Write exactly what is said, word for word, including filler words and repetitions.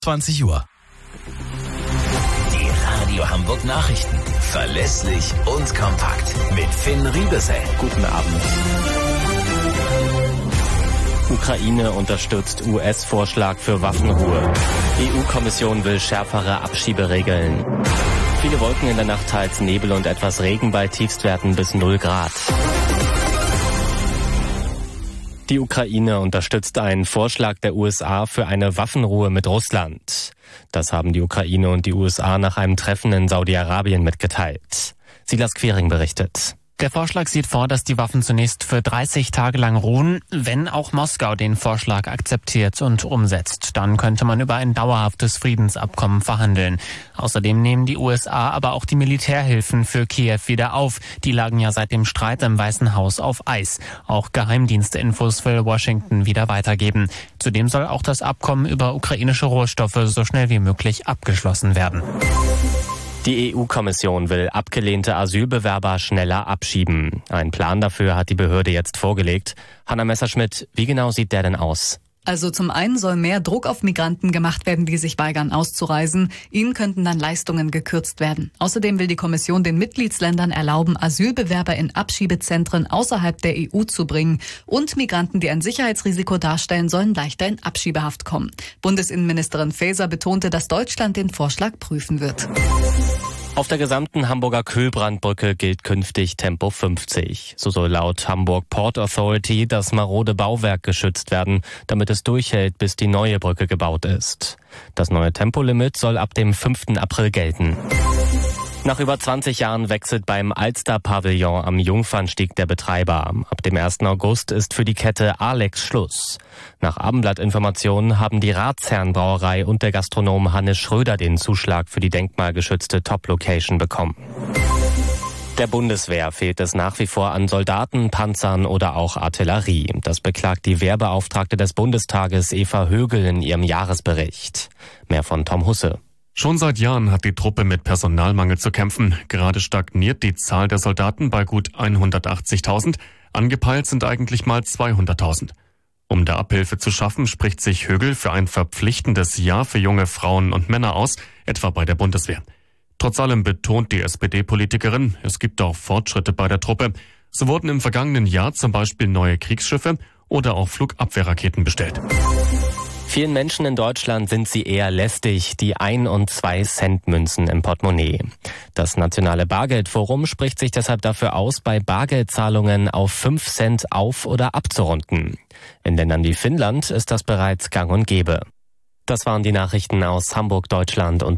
zwanzig Uhr. Die Radio Hamburg Nachrichten. Verlässlich und kompakt. Mit Finn Riebesell. Guten Abend. Ukraine unterstützt U S-Vorschlag für Waffenruhe. E U-Kommission will schärfere Abschieberegeln. Viele Wolken in der Nacht, teils Nebel und etwas Regen bei Tiefstwerten bis null Grad. Die Ukraine unterstützt einen Vorschlag der U S A für eine Waffenruhe mit Russland. Das haben die Ukraine und die U S A nach einem Treffen in Saudi-Arabien mitgeteilt. Silas Quering berichtet. Der Vorschlag sieht vor, dass die Waffen zunächst für dreißig Tage lang ruhen, wenn auch Moskau den Vorschlag akzeptiert und umsetzt. Dann könnte man über ein dauerhaftes Friedensabkommen verhandeln. Außerdem nehmen die U S A aber auch die Militärhilfen für Kiew wieder auf. Die lagen ja seit dem Streit im Weißen Haus auf Eis. Auch Geheimdienstinfos will Washington wieder weitergeben. Zudem soll auch das Abkommen über ukrainische Rohstoffe so schnell wie möglich abgeschlossen werden. Die E U-Kommission will abgelehnte Asylbewerber schneller abschieben. Ein Plan dafür hat die Behörde jetzt vorgelegt. Hanna Messerschmidt, wie genau sieht der denn aus? Also zum einen soll mehr Druck auf Migranten gemacht werden, die sich weigern auszureisen. Ihnen könnten dann Leistungen gekürzt werden. Außerdem will die Kommission den Mitgliedsländern erlauben, Asylbewerber in Abschiebezentren außerhalb der E U zu bringen. Und Migranten, die ein Sicherheitsrisiko darstellen, sollen leichter in Abschiebehaft kommen. Bundesinnenministerin Faeser betonte, dass Deutschland den Vorschlag prüfen wird. Auf der gesamten Hamburger Kühlbrandbrücke gilt künftig Tempo fünfzig. So soll laut Hamburg Port Authority das marode Bauwerk geschützt werden, damit es durchhält, bis die neue Brücke gebaut ist. Das neue Tempolimit soll ab dem fünften April gelten. Nach über zwanzig Jahren wechselt beim Alster-Pavillon am Jungfernstieg der Betreiber. Ab dem ersten August ist für die Kette Alex Schluss. Nach Abendblatt-Informationen haben die Ratsherrenbrauerei und der Gastronom Hannes Schröder den Zuschlag für die denkmalgeschützte Top-Location bekommen. Der Bundeswehr fehlt es nach wie vor an Soldaten, Panzern oder auch Artillerie. Das beklagt die Wehrbeauftragte des Bundestages Eva Högel in ihrem Jahresbericht. Mehr von Tom Husse. Schon seit Jahren hat die Truppe mit Personalmangel zu kämpfen. Gerade stagniert die Zahl der Soldaten bei gut hundertachtzigtausend. Angepeilt sind eigentlich mal zweihunderttausend. Um da Abhilfe zu schaffen, spricht sich Högel für ein verpflichtendes Jahr für junge Frauen und Männer aus, etwa bei der Bundeswehr. Trotz allem betont die S P D-Politikerin, es gibt auch Fortschritte bei der Truppe. So wurden im vergangenen Jahr zum Beispiel neue Kriegsschiffe oder auch Flugabwehrraketen bestellt. Vielen Menschen in Deutschland sind sie eher lästig, die ein- und zwei Cent Münzen im Portemonnaie. Das Nationale Bargeldforum spricht sich deshalb dafür aus, bei Bargeldzahlungen auf fünf Cent auf- oder abzurunden. In Ländern wie Finnland ist das bereits gang und gäbe. Das waren die Nachrichten aus Hamburg, Deutschland und